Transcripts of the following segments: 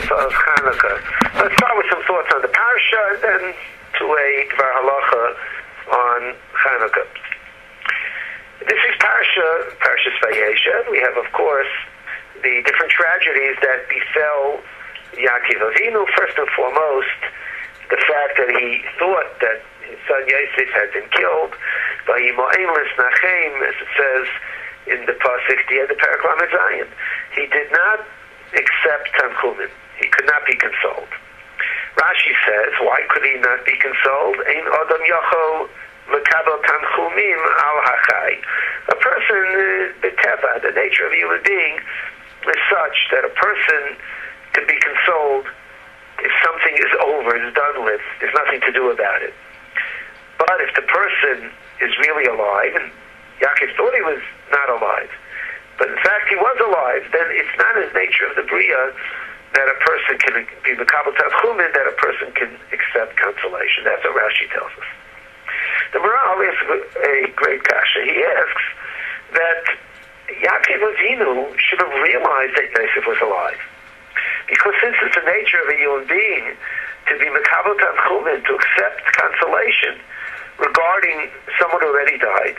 of Hanukkah. Let's start with some thoughts on the parasha and then to a Dvar Halacha on Hanukkah. This is Parashas Vayeshev. We have, of course, the different tragedies that befell Yaakov Avinu. First and foremost, the fact that he thought that his son Yosef had been killed. Vayimo'elis Nachem, as it says in the Pasuk, the Parak Lamed Zayin. He did not accept Tanchumin. He could not be consoled. Rashi says, why could he not be consoled? Ein Adam Yachol L'kabel Tanchumim Al Hachai. A person, the nature of a human being, is such that a person can be consoled if something is over, is done with, there's nothing to do about it. But if the person is really alive, and Yaakov thought he was not alive, but in fact he was alive, then it's not his nature of the Bria that a person can be Mekabel Tanchumin, that a person can accept consolation. That's what Rashi tells us. The Maral asks a great kasha. He asks that Yaakov Avinu should have realized that Yosef was alive. Because since it's the nature of a human being to be Mekabel Tanchumin, to accept consolation regarding someone who already died,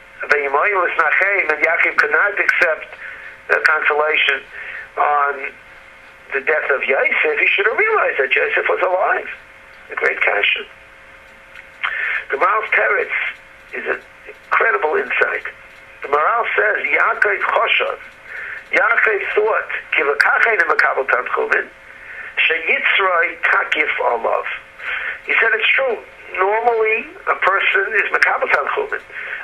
and Yaakov could not accept consolation on the death of Yosef, he should have realized that Yosef was alive. A great kasha. The Maral's teretz is an incredible insight. The Maral says, Yaakov choshav. Yaakov thought, ki l'kachay nemekabel tanchumin, sheyitzroi takif olav. He said it's true. Normally, a person is mekabel tanchumin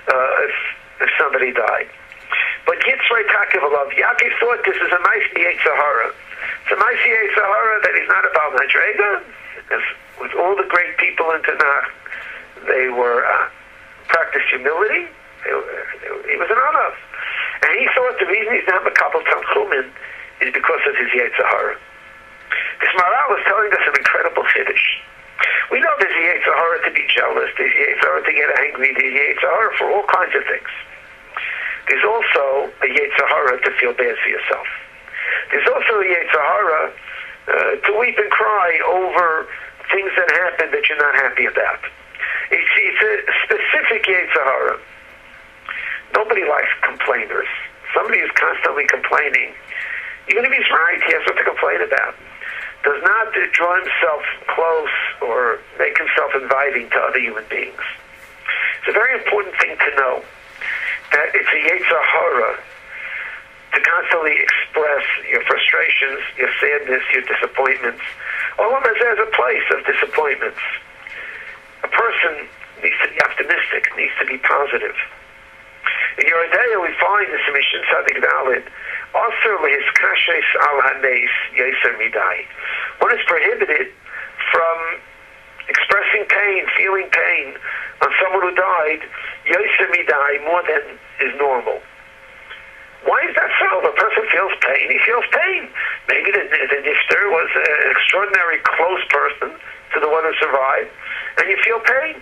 if somebody died. But yitzroi takif olav. Yaakov thought this is a nice Yetzer Hara. It's a nice Yetzer Hara that he's not about Madrega. As with all the great people in Tanakh, they were practiced humility. He was an Anav. And he thought the reason he's not Mekabel Tanchumin is because of his Yetzer Hara. This Maral is telling us an incredible chiddush. We know there's a Yetzer Hara to be jealous, there's a Yetzer Hara to get angry, there's a Yetzer Hara for all kinds of things. There's also a Yetzer Hara to feel bad for yourself. There's also a Yetzer Hara to weep and cry over things that happen that you're not happy about. It's a specific Yetzer Hara. Nobody likes complainers. Somebody who's constantly complaining, even if he's right, he has what to complain about. Does not draw himself close or make himself inviting to other human beings. It's a very important thing to know that it's a Yetzer Hara to constantly express your frustrations, your sadness, your disappointments. All of it has a place of disappointments. A person needs to be optimistic, needs to be positive. In Yeridea, we find this in Mishin Tzadik Dalet, Asur lehis kashes al hanes yeser midai. One is prohibited from expressing pain, feeling pain on someone who died, yeser midai, more than is normal. Why is that so? If a person feels pain, he feels pain. Maybe the nifter was an extraordinary close person to the one who survived, and you feel pain.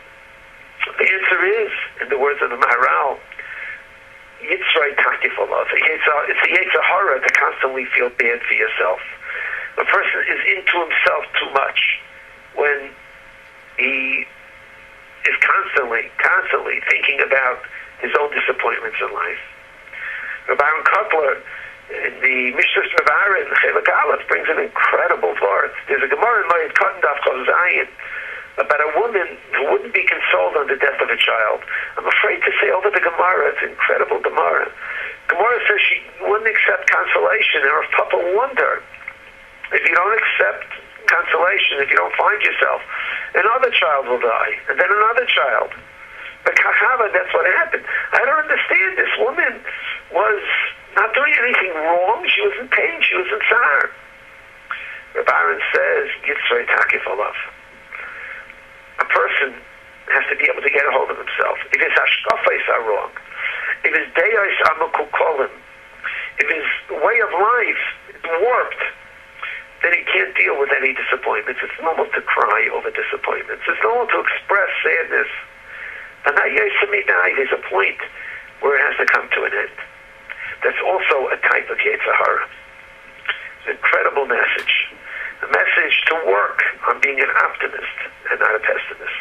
The answer is, in the words of the Maharal, Yitzroi takif olav. It's a Yetzer Hara to constantly feel bad for yourself. A person is into himself too much when he is constantly thinking about his own disappointments in life. Rabbi Aaron Kotler, in the Mishnah of Aaron, Chelek Aleph, brings an incredible word. There's a Gemara in Moed Katan Daf Chaf Zayin about a woman who wouldn't be consoled on the death of a child. I'm afraid to say over the Gemara, it's an incredible Gemara. Gemara says she wouldn't accept consolation, and her Papa wonder, if you don't accept consolation, if you don't find yourself, another child will die, and then another child. But Kahava, that's what happened. I don't understand. This woman was not doing anything wrong. She was in pain. She was in sorrow. Rabbi Aaron says, Yitzroi takif olav. A person has to be able to get a hold of himself. If his hashkafos are wrong, if his deyos are mekukolim, if his way of life is warped, then he can't deal with any disappointments. It's normal to cry over disappointments. It's normal to express sadness. And that there's a point where it has to come to an end. That's also a type of Yetzer Hara. It's an incredible message. a message to work on being an optimist and not a pessimist.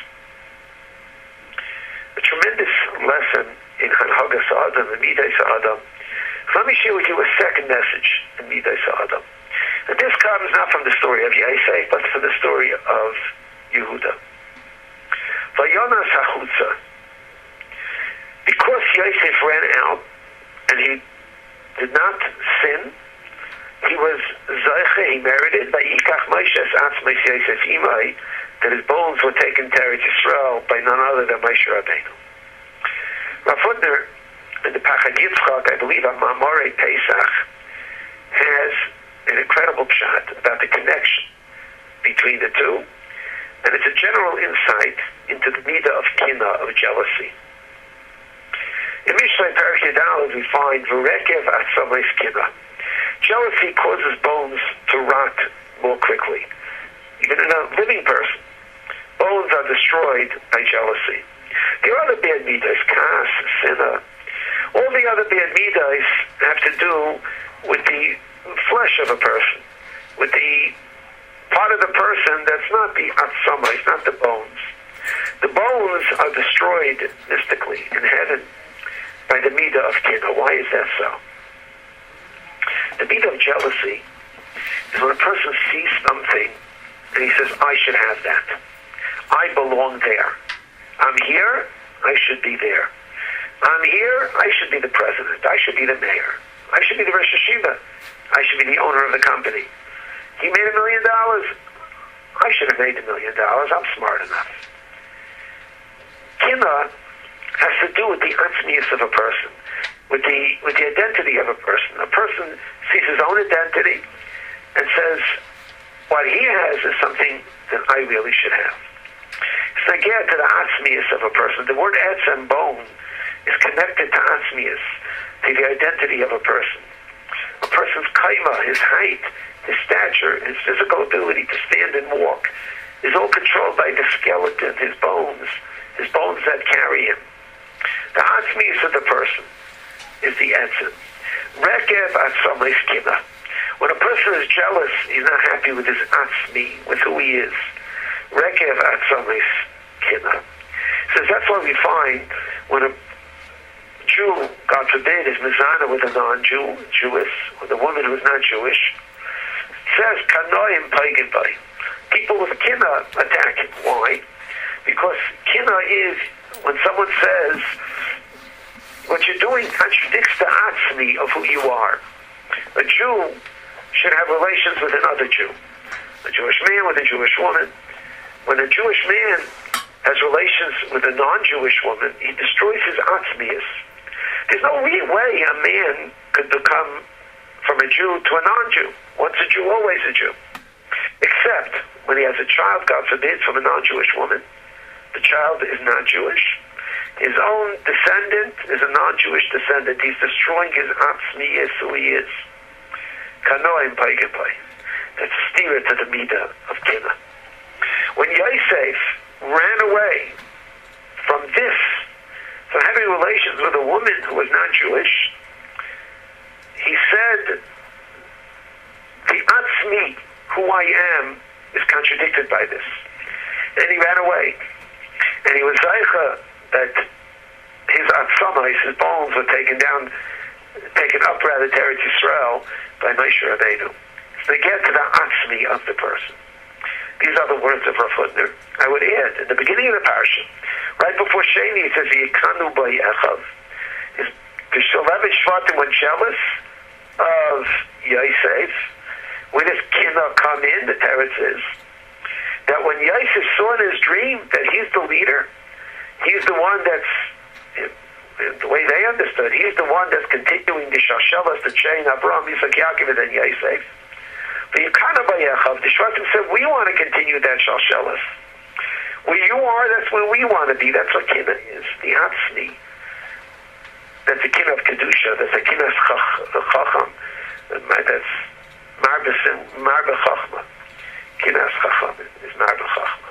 A tremendous lesson in Hanhagas Adam and Midas Adam. Let me share with you a second message in Midas Adam. And this comes not from the story of Yosef, but from the story of Yehuda. Vayonas hachutza. Because Yosef ran out and he did not sin, he was Zayche, he merited by Yikach Moshe's Atzmais Yosef Imai, that his bones were taken to Eretz Yisrael by none other than Moshe Rabbeinu. Rav Hutner, in the Pachad Yitzchak, I believe, on Ma'amorei Pesach, has an incredible pshat about the connection between the two, and it's a general insight into the midah of kinah, of jealousy. In Mishlei Perek Yudaled, we find V'rekev Atzamais kinah. Jealousy causes bones to rot more quickly. Even in a living person, bones are destroyed by jealousy. There are other bad midas, kas, sinah. All the other bad midas have to do with the flesh of a person, with the part of the person that's not the atzama, it's not the bones. The bones are destroyed mystically in heaven by the midah of kinah. Why is that so? The midah of jealousy is when a person sees something and he says, I should have that. I belong there. I'm here, I should be there. I'm here, I should be the president. I should be the mayor. I should be the Rosh Hashiva. I should be the owner of the company. He made $1 million. I should have made $1 million. I'm smart enough. Kinah has to do with the atzmius of a person, with the identity of a person. A person sees his own identity and says, what he has is something that I really should have. So again, to the atzmius of a person. The word etz and bone is connected to atzmius, to the identity of a person. A person's kaima, his height, his stature, his physical ability to stand and walk, is all controlled by the skeleton, his bones that carry him. The atzmius of the person is the etzem. Rekev atzamais kinah. When a person is jealous, he's not happy with his atzmi, with who he is. Rekev atzamais kinah. So that's why we find when a Jew, God forbid, is mizana with a non-Jew, Jewess, with a woman who is not Jewish, says, Kanoim paigin bay. People with kinah attack him. Why? Because kinah is when someone says, what you're doing contradicts the atzmi of who you are. A Jew should have relations with another Jew. A Jewish man with a Jewish woman. When a Jewish man has relations with a non-Jewish woman, he destroys his atzmius. There's no real way a man could become from a Jew to a non-Jew. Once a Jew, always a Jew. Except when he has a child, God forbid, from a non-Jewish woman. The child is not Jewish. His own descendant is a non-Jewish descendant. He's destroying his atzmius, who he is. Kanoim paigapay. That's steer to the midah of kinah. When Yosef ran away from having relations with a woman who was not Jewish, he said, the atzmi, who I am, is contradicted by this. And he ran away. And he was zaycha that his atzamais, his bones, were taken up to Eretz Yisrael by Moshe Rabbeinu. So they get to the atzmi of the person. These are the words of Rav Hutner. I would add, in the beginning of the parasha, right before Sheni, it says, V'yikanu b'y echav. The Shalevet Shvatim were jealous of Yosef. Where does kinah come in? The Torah says that when Yosef saw in his dream that he's the leader, he's the one that's, the way they understood, he's the one that's continuing the Shashavas, the chain, Abraham, Yitzchak, Yaakov, and then Yosef. The Shvatim said, we want to continue that Shalshelis. Where you are, that's where we want to be. That's what kinah is, the atzmi. That's the kinah of Kedusha. That's the kinah of Chacham. That's Marbe Chachma. Kinah Chacham is Marbe Chachma.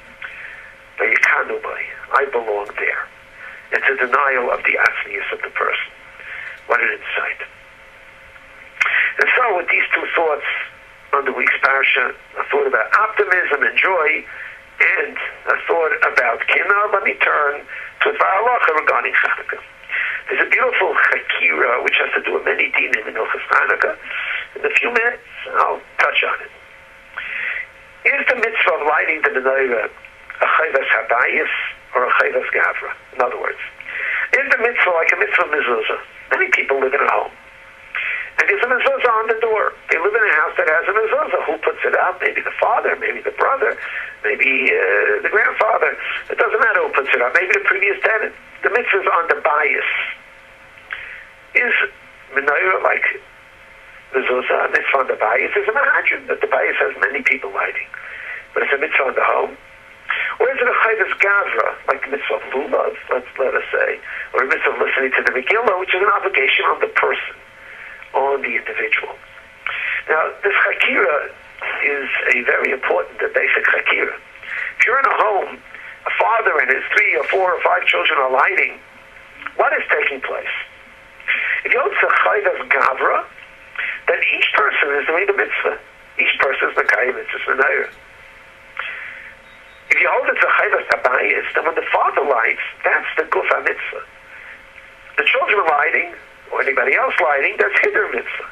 But Yikanu Bay, I belong there. It's a denial of the atzmius of the person. What an insight. And so with these two thoughts on the week's parsha, a thought about optimism and joy, and a thought about Kinah. Let me turn to the halacha regarding Chanukah. There's a beautiful chakira which has to do with many dinim in Hilchos Chanukah. In a few minutes, I'll touch on it. Is the mitzvah of lighting the menorah a chayvas habayis or a chayvas gavra? In other words, is the mitzvah like a mitzvah mezuzah? Many people live in a home, and there's a mezuzah on the door. They live in a house that has a mezuzah. Who puts it up? Maybe the father, maybe the brother, maybe the grandfather. It doesn't matter who puts it up. Maybe the previous tenant. The mitzvah is on the bias. Is menorah like mezuzah? A mitzvah on the bias is a mahadran that the bias has many people lighting, but it's a mitzvah on the home. Or is it a chayvas gavra, like the mitzvah of lulav, let us say, or a mitzvah of listening to the Megillah, which is an obligation on the person, on the individual. Now, this chakira is a very important, a basic chakira. If you're in a home, a father and his 3 or 4 or 5 children are lighting, what is taking place? If you hold a chayvas gavra, then each person is doing the mitzvah. Each person is mekayim mitzvah menorah. If you hold it to chayvas habayis, then when the father lights, that's the guf mitzvah. The children are lighting, or anybody else lighting, that's hiddur mitzvah.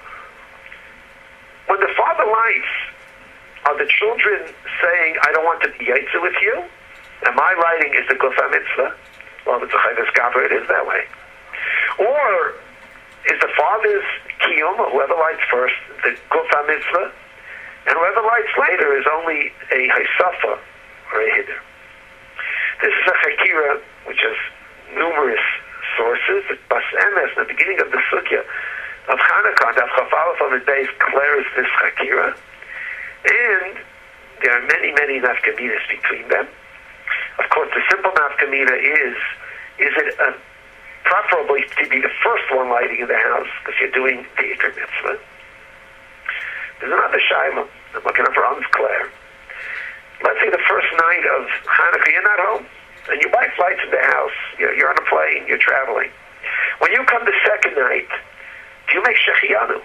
When the father lights, are the children saying, I don't want to be yaitzer with you? And my lighting is the guf mitzvah? Well, if it's a chayvas gavra, it is that way. Or is the father's kiyum, or whoever lights first, the guf mitzvah, and whoever lights later is only a haisafa, or a hiddur. This is a chakira which has numerous sources. Bas Emes, in the beginning of the sugya of Chanukah, Daf Chaf Aleph on the base, declares this chakira, and there are many, many nafkaminas between them. Of course, the simple nafkamina is it preferably to be the first one lighting in the house because you're doing the Iker mitzvah? There's another shaila. I'm looking up Ram's Claire. Let's say the first night of Hanukkah, you're not home, and your wife lights in the house. You're on a plane, you're traveling. When you come the second night, do you make Shechianu?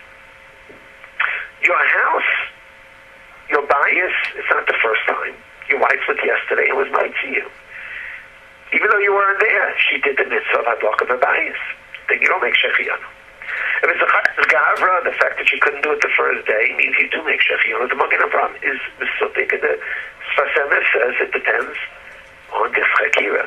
Your house, your bias, it's not the first time. Your wife was yesterday and was night to you. Even though you weren't there, she did the mitzvah of Hadlok of a bias. Then you don't make Shechianu. If it's a chayvas gavra, the fact that you couldn't do it the first day means you do make shechianu. The Magen Avraham is misupik, and the Sfas Emes says it depends on this chakira.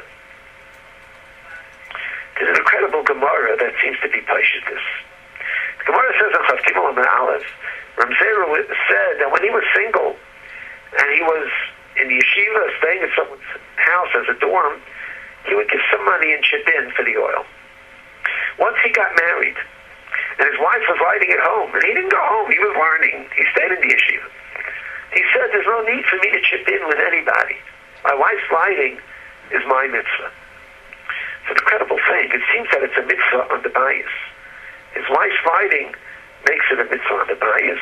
There's an incredible Gemara that seems to be pashut this. The Gemara says in Chav Gimel Amud Aleph, Ramseru said that when he was single and he was in the yeshiva staying at someone's house as a dorm, he would give some money and chip in for the oil. Once he got married, and his wife was lighting at home, and he didn't go home, he was learning, he stayed in the yeshiva. He said, there's no need for me to chip in with anybody. My wife's lighting is my mitzvah. It's an incredible thing. It seems that it's a mitzvah on the bias. His wife's lighting makes it a mitzvah on the bias,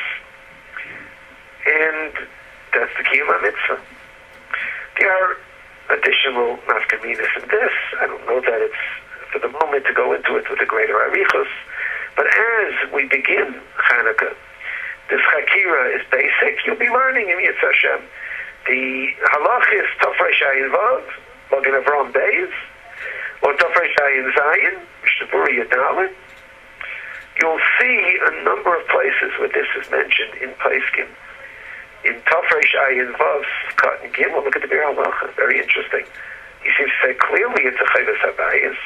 and that's the kiyum mitzvah. There are additional nafkaminas in this. I don't know that it's, for the moment, to go into it with a greater arichos. But as we begin Chanukah, this chakira is basic. You'll be learning in Yitz Hashem. The halach is Tofrei Shayin Vav, Magen Avraham Beis, or Tofrei Shayin Zayin, Mishnah Yadalit. You'll see a number of places where this is mentioned in Paiskim. In Tofrei Shayin Vav, Kat and Gimel, look at the Bir Halacha. Very interesting. He seems to say clearly it's a chayvas habayis.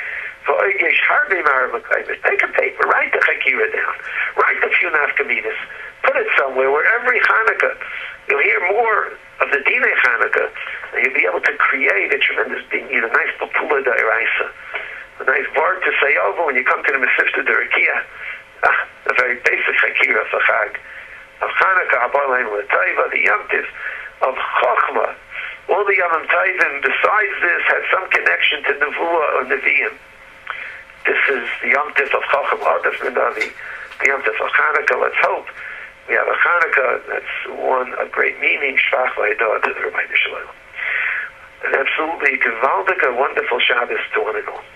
Take a paper, write the chakira down, write a few nafkaminas, put it somewhere where every Chanukah you'll hear more of the Dinei Chanukah, and you'll be able to create a tremendous binyan, a nice papula da'iraisa, a nice word to say over when you come to the Mesivta Derakia, a very basic chakira for Chag of Chanukah, Habayim L'Taiva, the Yom of Chochmah. All the Yom Tovim besides this had some connection to Nevuah or Nevi'im. This is the Yom Tif of Chacham Adaf Minavi, the Yom Tif of Chanukah. Let's hope we have a Chanukah that's one of great meaning, Shvach V'Edah to the Rebbeinu Shalom. An absolutely gewaldige, wonderful Shabbos to one and all.